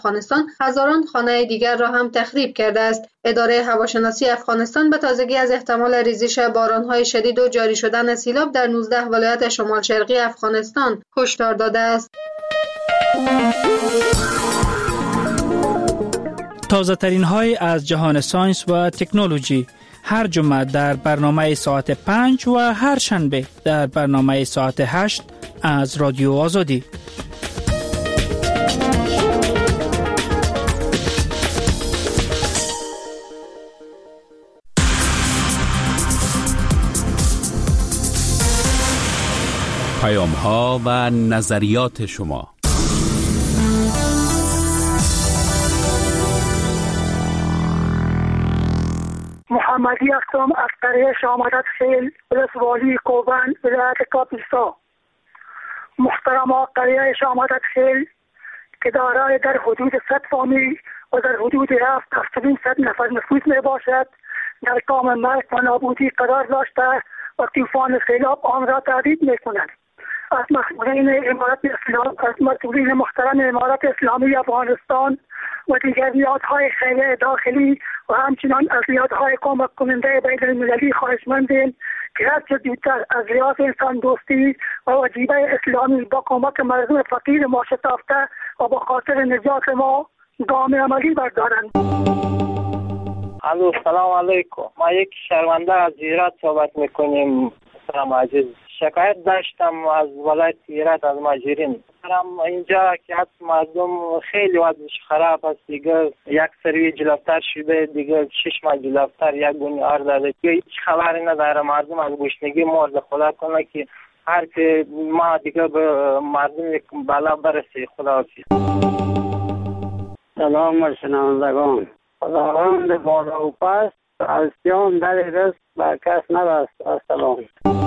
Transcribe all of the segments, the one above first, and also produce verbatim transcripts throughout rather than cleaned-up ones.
افغانستان هزاران خانه دیگر را هم تخریب کرده است. اداره هواشناسی افغانستان به تازگی از احتمال ریزش باران‌های شدید و جاری شدن سیلاب در نوزده ولایت شمال شرقی افغانستان هشدار داده است. تازه ترین های از جهان ساینس و تکنولوژی هر جمعه در برنامه ساعت پنج و هر شنبه در برنامه ساعت هشت از رادیو آزادی. پیام ها و نظریات شما. محمدی هستم از قریه شامدت خیل ولسوالی کوبن ولایت کاپیسا. محترم قریه شامدت خیل که دارای در حدود صد فامیل و در حدود هفت هفتاد صد نفر نفوذ می باشد در کام مرگ و نابودی قرار داشته و طوفان سیلاب آن را تهدید می کند. از مسئولین امارت اسلام از مسئولین محترم امارت اسلامی افغانستان و دیگر نهادهای خیریه داخلی و همچنان از نهادهای کمک کننده بین المللی خواهشمندیم که هرچه زودتر از لحاظ انسان دوستی و وجیبه اسلامی با کمک مردم فقیر ما شتافته و با خاطر نجات ما گام عملی بردارند. الو سلام علیکم. ما یک شرمنده از هرات صحبت میکنیم. سلام عزیز. شکایت داشتم از ولایت هرات از ماجرین. اینجا که حد مردم خیلی وضعش خراب است. دیگه یک سری جلوتر شده، دیگه شش ماه جلوتر یک گونی آرد داده. هیچ خبری نداره. مردم از گشنگی مرد. خدا کنه که هر که ما دیگه به مردم بالا برسه. خدا حافظ. سلام شنوندگان. خداوند بالا و پست از سیان در رزق بر کس نبست. السلام.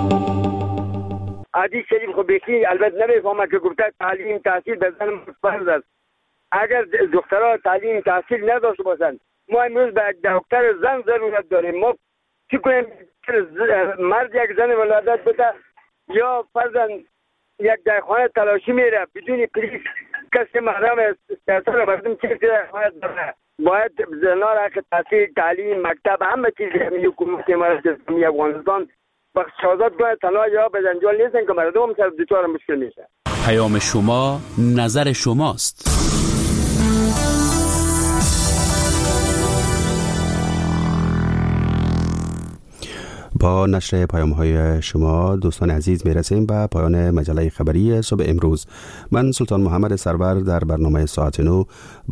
عادی شریف خب بیخی البته نمیفهمه که گفته تعلیم تحصیل به زن فرض است. اگر دخترها تعلیم تحصیل نداشته باشند ما امروز به یک دکتر زن ضرورت داریم. ما چی کنیم؟ مرد یک زن ولادت بده یا فرضاً یک در خانه تلاشی میره بدون پلیس کسی محرم سیاست را بردم چیزی در خانه داره. باید زنها را که تحصیل تعلیم مکتب همه چیز همی حکومت امارت اسلامی افغانستان بخش شازاد کنه تنها یا به جنجال نیستن که مردم هم سر دوچار مشکل میشه. پیام شما نظر شماست. با نشر پیام‌های شما دوستان عزیز میرسیم به پایان مجله خبری صبح امروز. من سلطان محمد سرور در برنامه ساعت نو